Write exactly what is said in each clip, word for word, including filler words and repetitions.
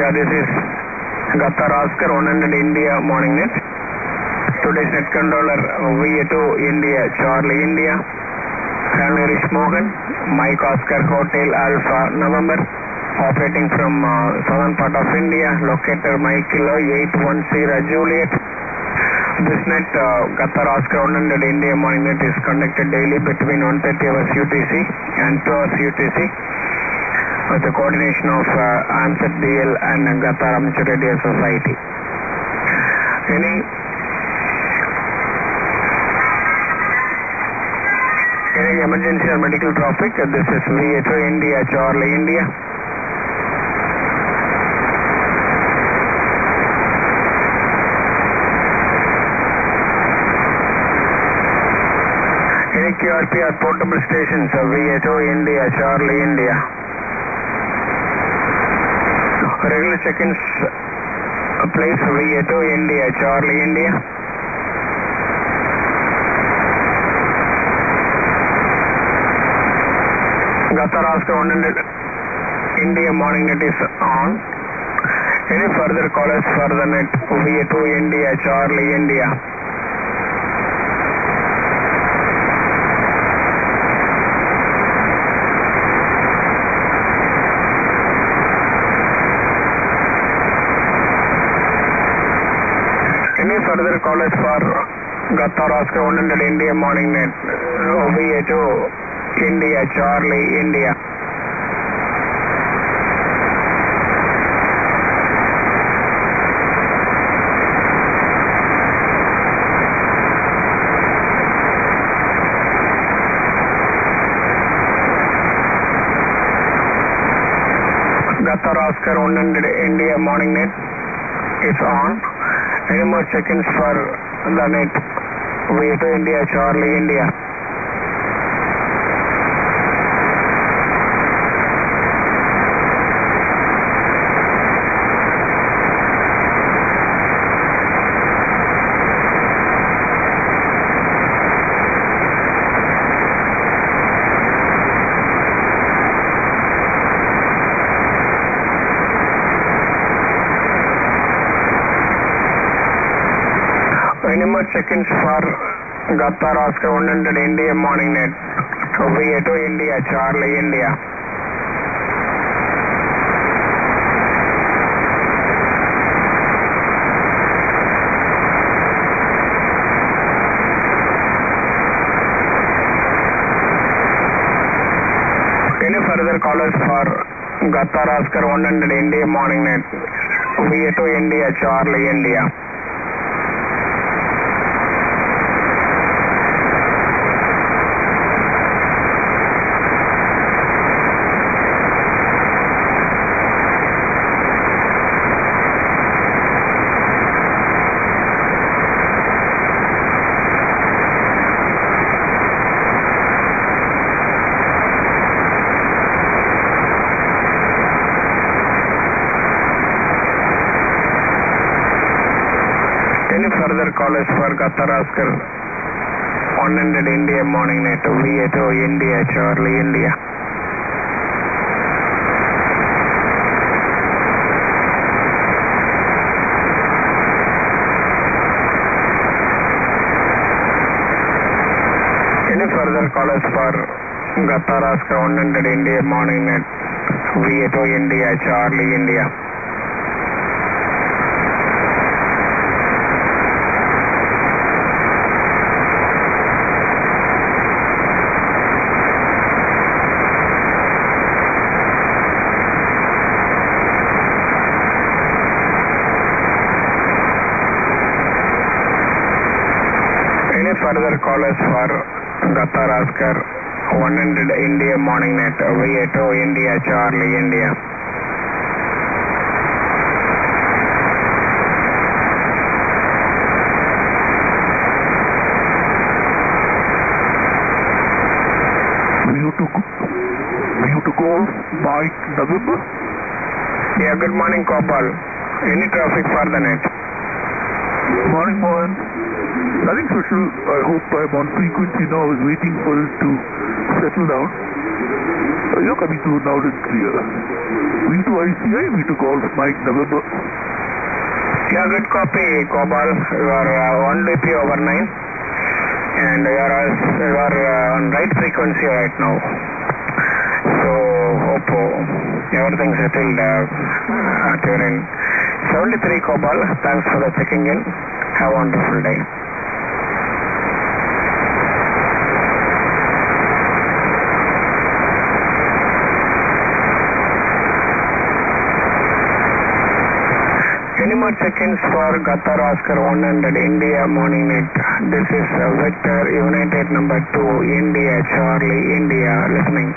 Yeah, this is Qatar Oscar one hundred India morning net. Today's net controller V A two India Charlie India. Hanley Mohan, Mike Oscar Hotel Alpha November. Operating from uh, southern part of India. Locator Mike Kilo eight one zero Juliet. This net uh, Qatar Oscar one hundred India morning net is conducted daily between one thirty hours U T C and two hours U T C with the coordination of uh, AMSAT D L and uh, Qatar Amateur Radio Society. Any any emergency or medical traffic? Uh, this is V A two India Charlie India. Any Q R P or portable stations? Uh, V A two India Charlie India. Regular check-ins uh, place V A two India Charlie India. Qatar Oscar one hundred India morning net is on. Any further callers for the net V A two India Charlie India. Any further callers for Qatar Oscar one hundred India morning net V A two India Charlie India. Qatar Oscar one hundred India morning net is on. Any more check-ins for the net V A two India Charlie India. Any more check-ins for Qatar Oscar one hundred India morning net V A two India Charlie India. Any further callers for Qatar Oscar one hundred India morning net V A two India Charlie India. Any further callers for Qatar Oscar one hundred India morning net V A two India Charlie India. Any further callers for Qatar Oscar one hundred India morning net V A two India Charlie India. Any further callers for Qatar Oscar one hundred India morning net V A two India Charlie India. We have to go, we have to call Mike November. Yeah, good morning Gopal. Any traffic for the net? Morning, Mohan. Nothing special. I hope I'm on frequency now. I was waiting for it to settle down. Uh, you're coming through now, it's clear. We need to Y C I, V two Golf, Mike November. Yeah, good copy, Cobal. You are uh, one D P over nine. And you are, uh, you are uh, on right frequency right now. So, hope uh, everything settled uh, at your end. seventy-three Cobal, thanks for the checking in. Have a wonderful day. Any more check-ins for Qatar Oscar one hundred India morning net. This is uh, Victor United number two India Charlie India listening.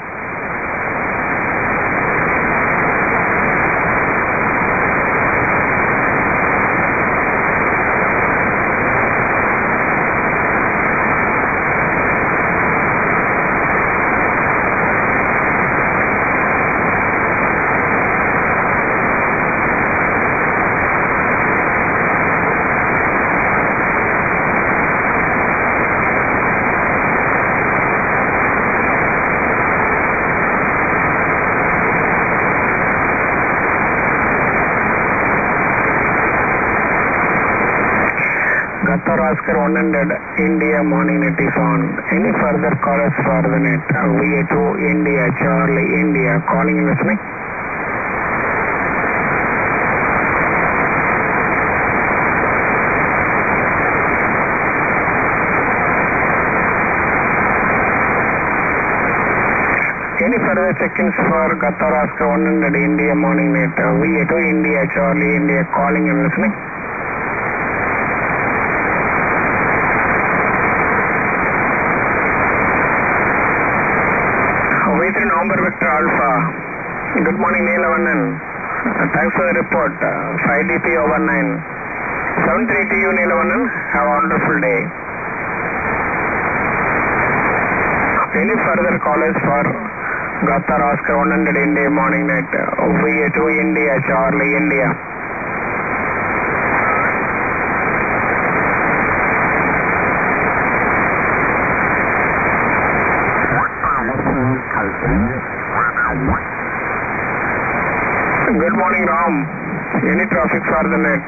Qatar Oscar one hundred India morning net is on. Any further callers for the net? V A two India Charlie India calling and listening. Any further check-ins for Qatar Oscar one hundred India morning net? V A two India Charlie India calling and listening. November Victor Alpha. Good morning, Neelavannan. Uh, thanks for the report. Uh, five D P over nine. seven three to you, Neelavannan. Have a wonderful day. Any further callers for Qatar Oscar one hundred India morning net? V A two India Charlie India. Good morning, Ram. Any traffic for the net?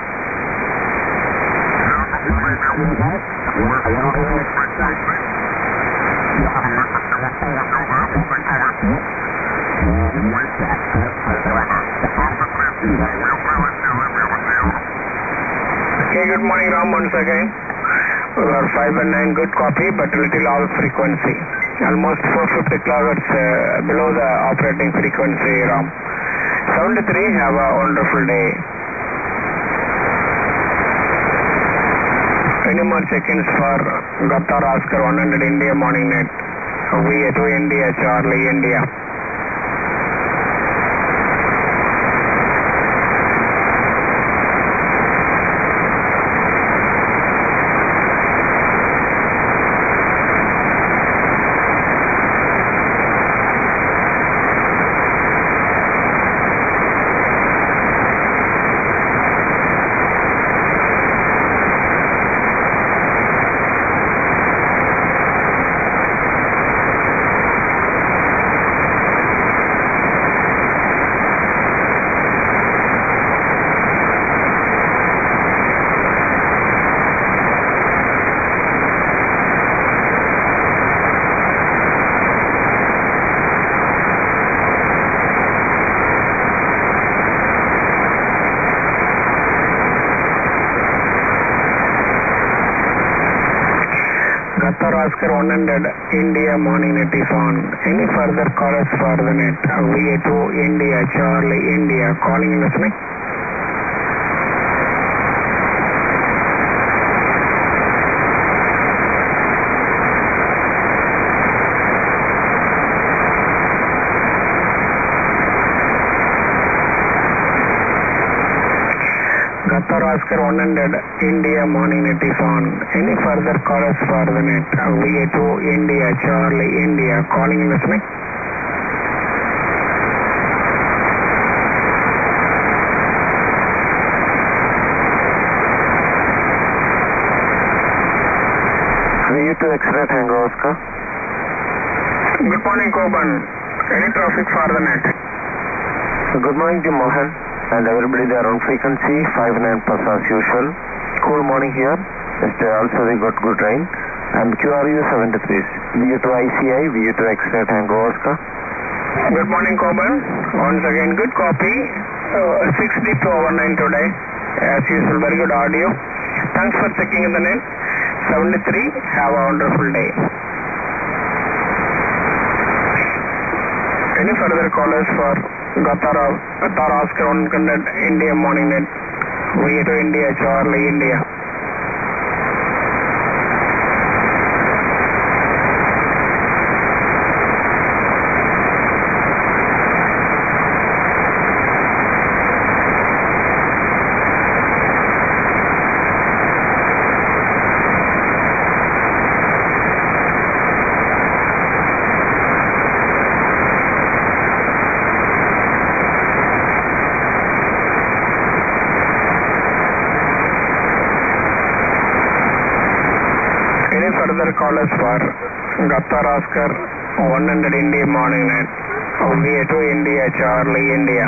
Okay, good morning, Ram, once again. We are five and nine, good copy, but a little off frequency. Almost four fifty kilohertz uh, below the operating frequency, Ram. seventy-three, have a wonderful day. Any more check-ins for Qatar Oscar one hundred India morning net? V A two India Charlie India. Qatar Oscar one hundred India morning net is on. Any further callers for the net? V A two India Charlie India calling and listening. Qatar Oscar one hundred India morning net is on. Any further callers for the net? V A two India Charlie India calling and listening. V A two X-ray Tango Oscar. Good morning, Coban. Any traffic for the net? Good morning to Mohan and everybody there on frequency five nine plus as usual. Cool morning here. Yesterday also we got good rain. And Q R U seventy-three. V U two I C I, V U two X-ray Tango Oscar. Good morning Coburn. Once again good copy. Uh, six D to over nine today. As usual very good audio. Thanks for checking in the net. seventy-three. Have a wonderful day. Any further callers for Qatar, Qatar Oscar one hundred India morning net? V U two India, Charlie India. Further callers for Qatar Oscar one hundred India morning net. V U two India, Charlie India.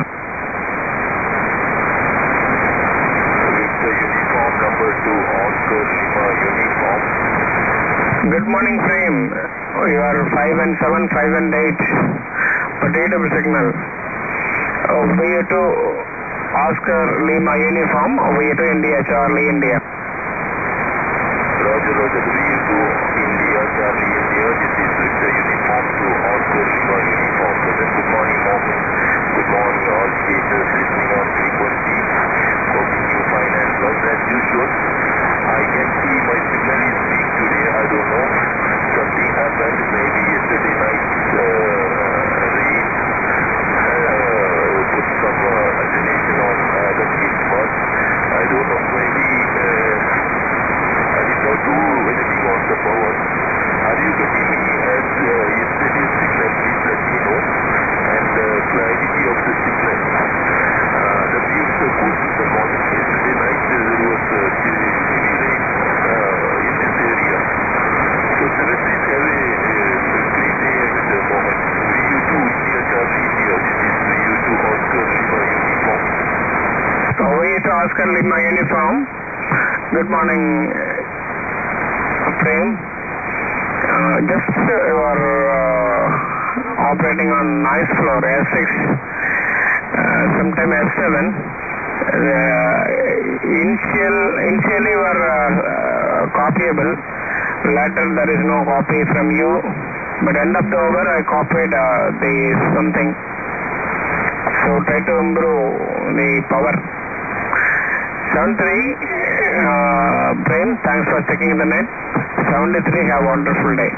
Victor uniform number two, Oscar Lima uniform. Good morning, Frame. You are five and seven, five and eight. Potato signal. V U two Oscar Lima uniform. V U two India, Charlie India. Roger, Roger. V U two India, Charlie India. This is Victor uniform to Oscar Lima uniform. Present. Good morning, Morgan. Good morning, all stations listening on frequency. Hoping you fine and well as usual. I can see my signal is weak today. I don't know. Something happened. Maybe yesterday night uh, rain uh, put some uh, alternation on uh, the field spot. I don't know. Maybe. Uh, I did not do anything on the power. Are you getting me as uh, yesterday's signal? Please let me know. And the uh, clarity of the signal. Uh, the views are good in the morning. Yesterday night uh, there was uh, heavy rain uh, in this area. So celebrities have a uh, great day at the moment. V U two India, Charlie India. This is V U two Oscar Lima uniform. V U two Oscar Lima uniform. Good morning, Prem. Uh, just uh, you are uh, operating on nice floor S six, uh, sometime S seven. Uh, initial, initially you are uh, uh, copyable. Later there is no copy from you. But end of the hour I copied uh, the something. So try to improve the power. seventy-three, uh, Prem, thanks for checking the net. seventy-three, have a wonderful day.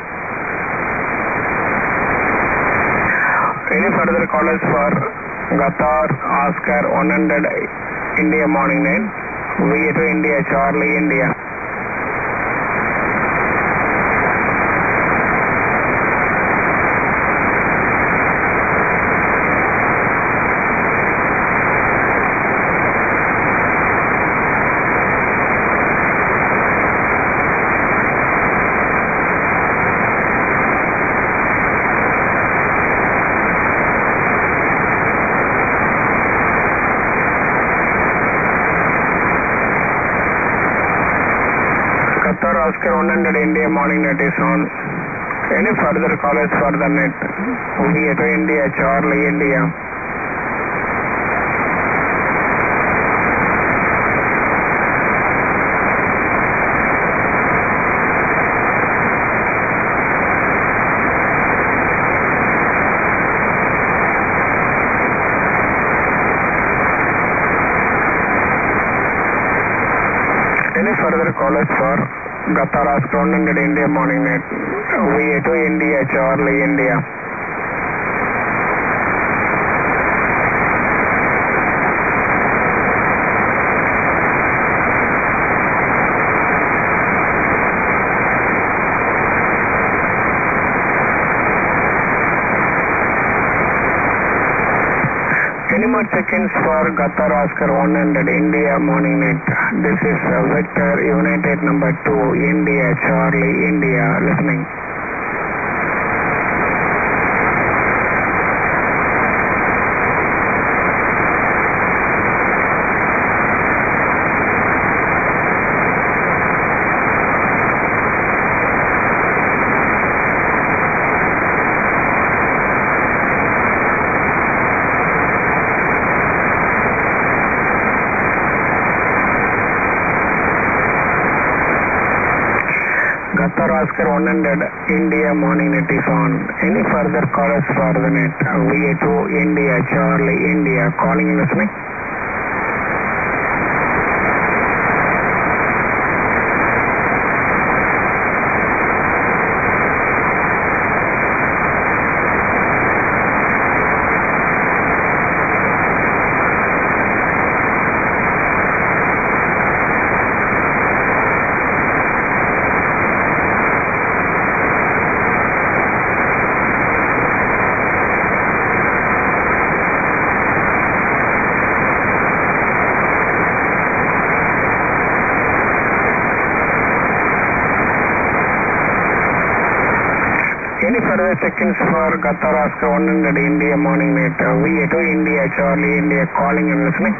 Any further callers for Qatar Oscar one hundred India morning net? V U two India, Charlie India. Qatar Oscar one hundred India morning net is on. Any further callers for the net? V U two India, Charlie India. Any further callers for Qatar Oscar one hundred India morning net? V U two India, Charlie India. Any more check-ins for Qatar Oscar one hundred India morning net? This is uh, Victor United number two India, Charlie India, listening. Oscar one hundred, India morning net is on. Any further callers for the net? V A two, India, Charlie, India, calling and listening. Any further check-ins for Qatar Oscar one hundred, India morning net? V A two, India, Charlie, India, calling and listening.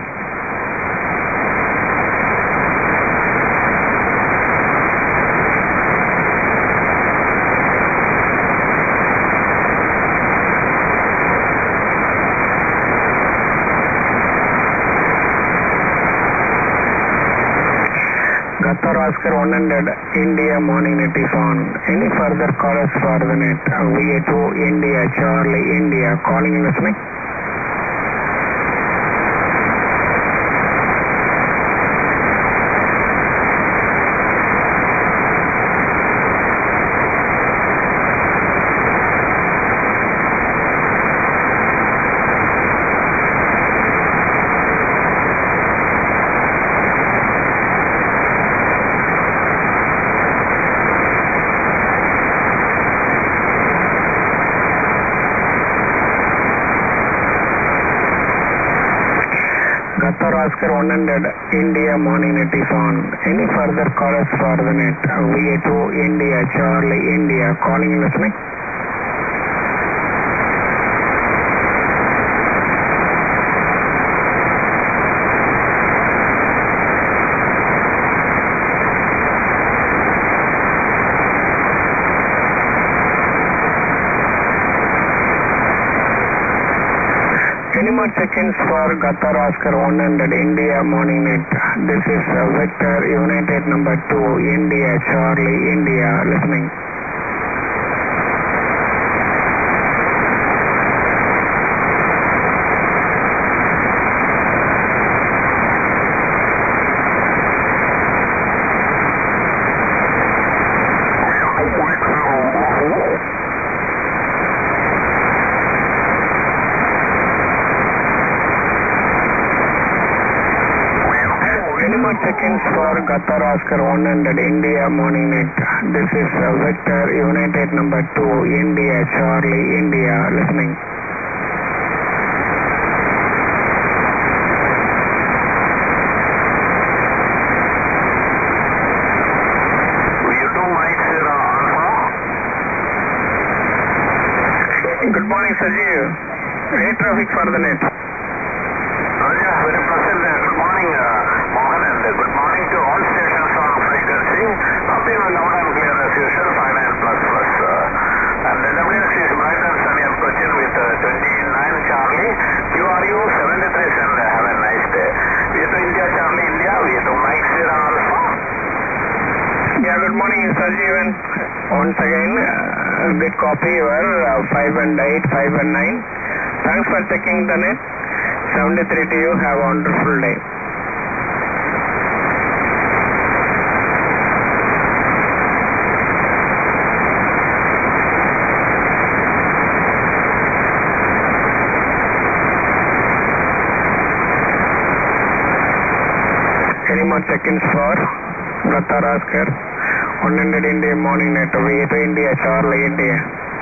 Qatar Oscar one hundred, India morning net is on. Any further callers for the net? V A two, India, Charlie, India, calling and listening. Qatar Oscar one hundred, India morning net is on. Any further callers for the net? V A two, India, Charlie, India, calling and listening. Any more check-ins for Qatar Oscar one hundred, India morning net? This is uh, Victor United number two, India, Charlie, India, listening. Any more check-ins for Qatar Oscar one hundred, India morning net? This is uh, Victor United number two, India, Charlie, India, listening. Good morning, Sajeev. Air traffic for the net. Oh yeah, very pleasant. Good morning, uh, Mohan, and uh, good morning to all stations on frequency. Copy loud and clear as usual, five nine plus plus. Uh, and the W X is bright and sunny and Cochin with uh, twenty-nine Charlie. Q R U seventy-three and uh, have a nice day. V A two India, Charlie, India. V A two Mike Sierra Alpha. Yeah, good morning, Sajeevan. Once again, uh, bit copy your uh, five and eight, five and nine. Thanks for checking the net. seventy-three to you. Have a wonderful day. Any more check-ins for Qatar Oscar one hundred, India morning net? V A two India, Charlie, India.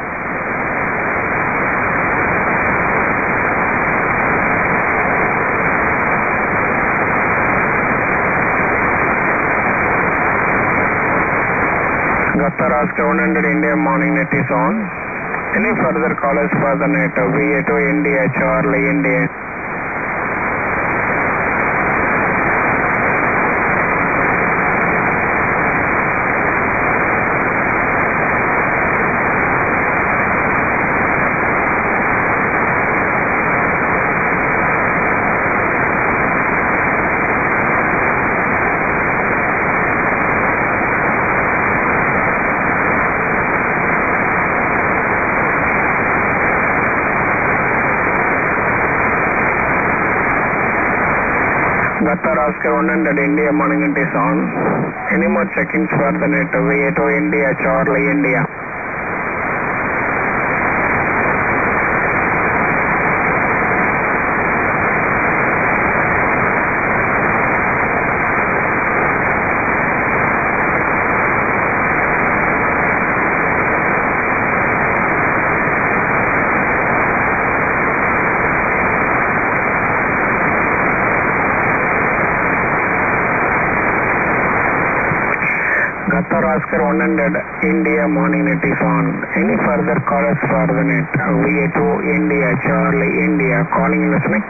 Qatar Oscar one hundred, India morning net is on. Any further callers for the net? V A two India, Charlie, India. Qatar Oscar one hundred India morning it is on. Any more check-ins for the net? V eight zero India, Charlie India. Qatar Oscar one hundred India morning net is on. Any further callers for the net? V eight zero India, Charlie India, calling and listening.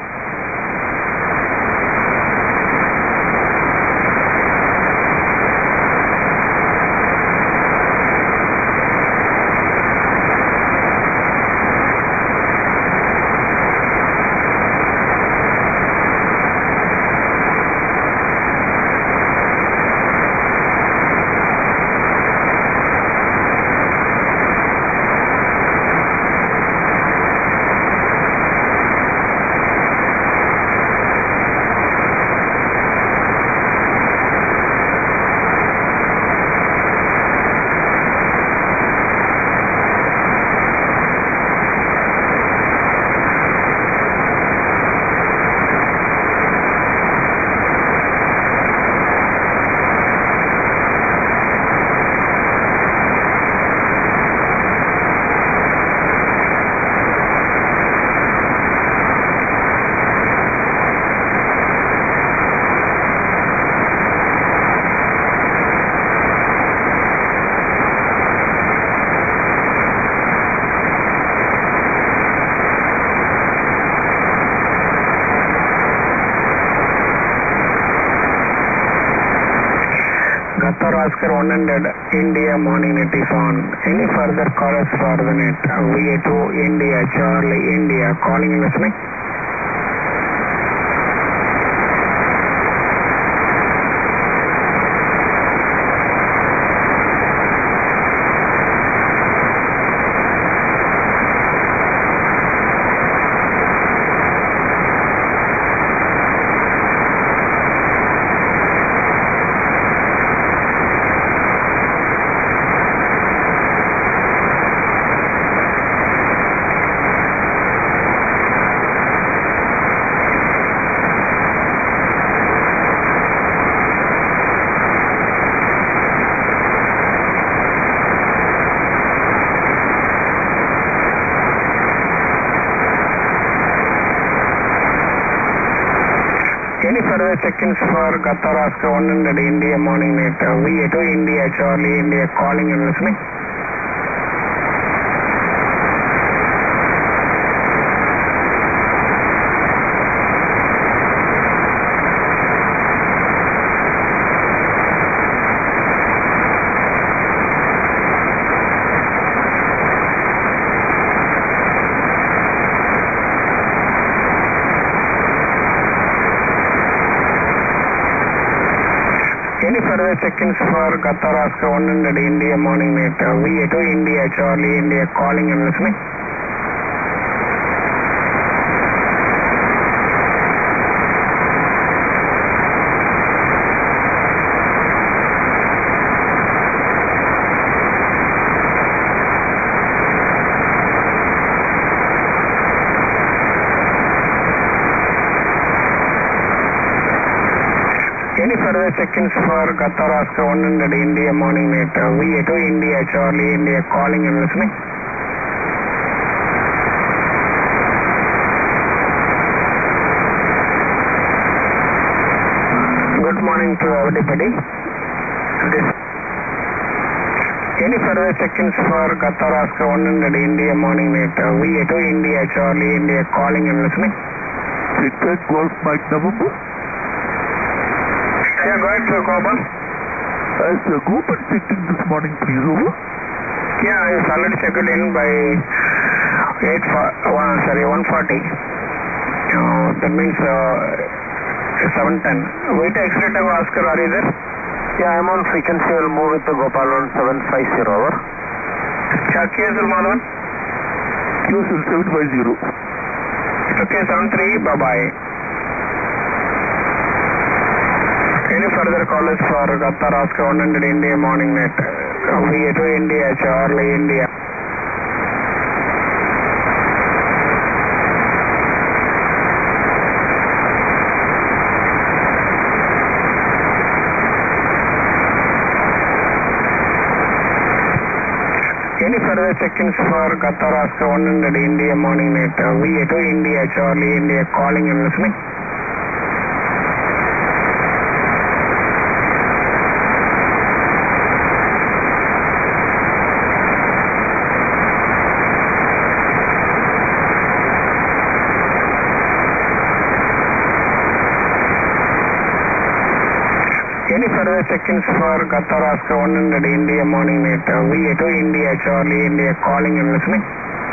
Qatar Oscar one hundred India morning net is on. Any further callers for the net? V eight zero India, Charlie India, calling and listening. Any further check-ins for Qatar Oscar one hundred India morning net? V eight zero India, Charlie India, calling and listening. Any further check-ins for Qatar Oscar one hundred India morning net? V eight zero India, Charlie India, calling and listening. Any further check-ins for Qatar Oscar one hundred India morning net? V eight zero India, Charlie India, calling and listening. Good morning to everybody. This Any further check-ins for Qatar Oscar one hundred India morning net? V eight zero India, Charlie India, calling and listening. Victor Golf Mike November. Yeah, go ahead, sir, Gopal. Has the group been checked in this morning, please, over? Yeah, it's already checked in by eight, one, sorry, one forty. Uh, that means uh, seven ten. Wait, X-ray Tango Oscar, are you there? Yeah, I'm on frequency. I'll move with the Gopal on seven five zero, over. Yeah, K S L Madhavan. Q S L seven five zero. Okay, seven three, bye-bye. further callers for Qatar Oscar one hundred India morning net? V A two India, Charlie India. Any further check-ins for Qatar Oscar one hundred India morning net? V A two India, Charlie India, calling and listening. Any further check-ins for Qatar Oscar one hundred India morning net? V A two India, Charlie India, calling and listening.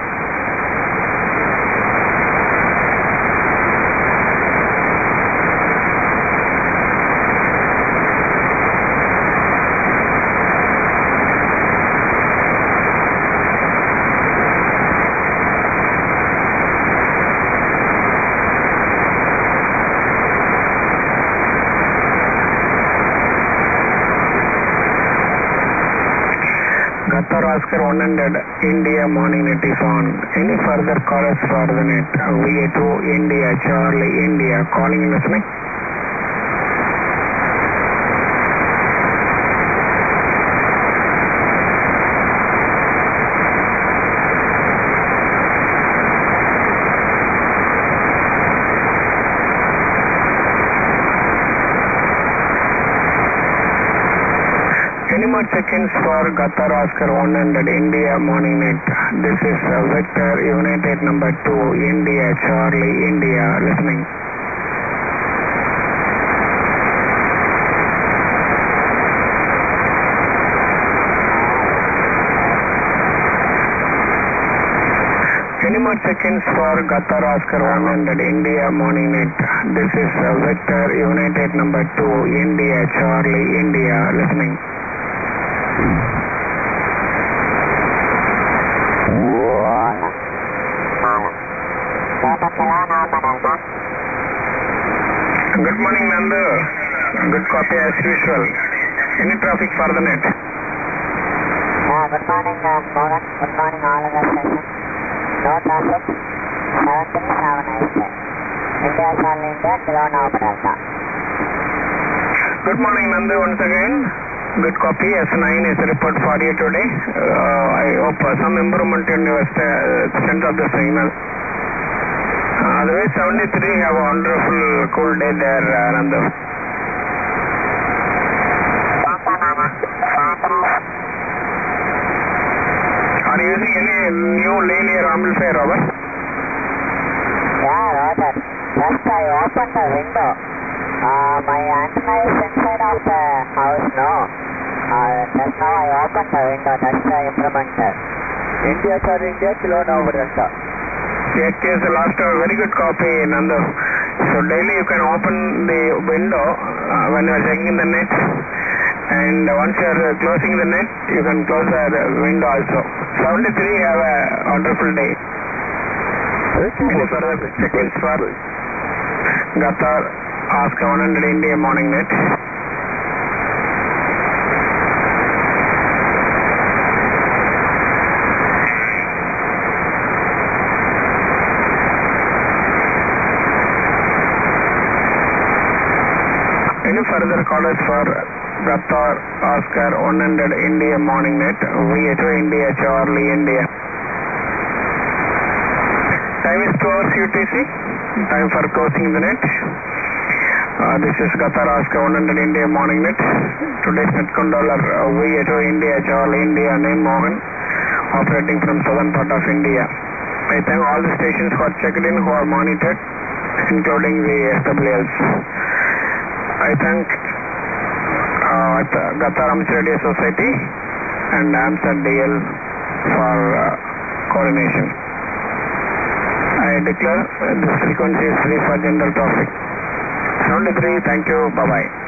Qatar Oscar one hundred India morning net is on. Any further callers for the net? V A two India, Charlie India, calling and listening. Any more check-ins for Qatar Oscar one hundred India morning net? This is uh, Victor United number two India, Charlie India, listening. Any more check-ins for Qatar Oscar one hundred India morning net? This is uh, Victor United number two India, Charlie India, listening. Good morning, Nandu. Good copy as usual. Any traffic for the net? Uh, good morning, uh, Mohan. Good morning, all of us. No traffic. seven three seven eight. India, Charlie India, Kilo Nova Delta. Good morning, Nandu, once again. Good copy. S nine is a report for you today. Uh, I hope uh, some improvement in your st strength of the signal. Uh, otherwise, seventy-three have a wonderful cool day there, uh, Nandu. Are you using any new linear amplifier, Robert? Yeah, Robert. Just I opened the window. Uh, my antenna is inside of the house now. Uh, just now I opened the window. That's the implemented. India, Charlie India, Kilo Nova Delta. It is the last uh, very good copy, Nandu. So daily you can open the window uh, when you are checking the net, and uh, once you are uh, closing the net, you can close the window also. seventy-three have a wonderful day. Any further check-ins for Qatar Oscar one hundred India morning net? Any further callers for Qatar Oscar one hundred India morning net? V A two India, Charlie India. Time is two hours U T C. Time for closing the net. Uh, this is Qatar Oscar one hundred India morning net. Today's net controller uh, V A two India, Charlie India, name Mohan, operating from southern part of India. I thank all the stations who are checked in, who are monitored, including the S W Ls. I thank uh, Qatar Amateur Radio Society and AMSAT D L for uh, coordination. I declare uh, this frequency is free for general traffic. seventy-three, thank you, bye-bye.